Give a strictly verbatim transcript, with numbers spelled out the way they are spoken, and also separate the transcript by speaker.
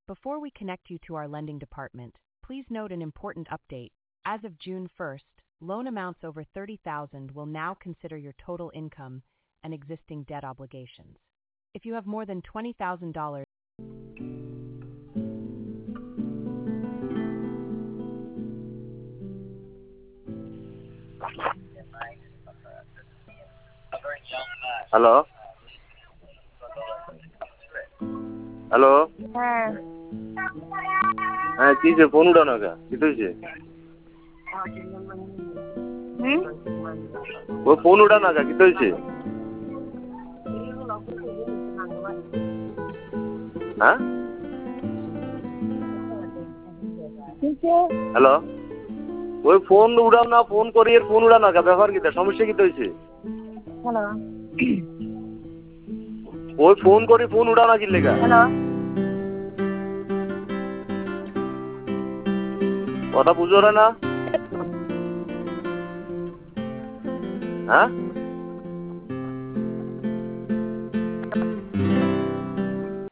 Speaker 1: Before we connect you to our lending department, please note an important update. As of June first, loan amounts over thirty thousand dollars will now consider your total income and existing debt obligations. If you have more than twenty thousand dollars,
Speaker 2: hello hello
Speaker 3: হ্যাঁ
Speaker 2: হ্যাঁ কি যে phone উঠানো কা কি হয়েছে
Speaker 3: হুম
Speaker 2: ও phone উঠানো কা কি হয়েছে হ্যাঁ হ্যালো ওই ফোন উঠাও না ফোন করি এর ফোন উঠানো কা ব্যাপার কি সমস্যা কি হয়েছে
Speaker 3: হ্যালো
Speaker 2: ওই ফোন করি ফোন উঠাও না কি লেগা
Speaker 3: হ্যালো
Speaker 2: কথা বুঝো না হ্যাঁ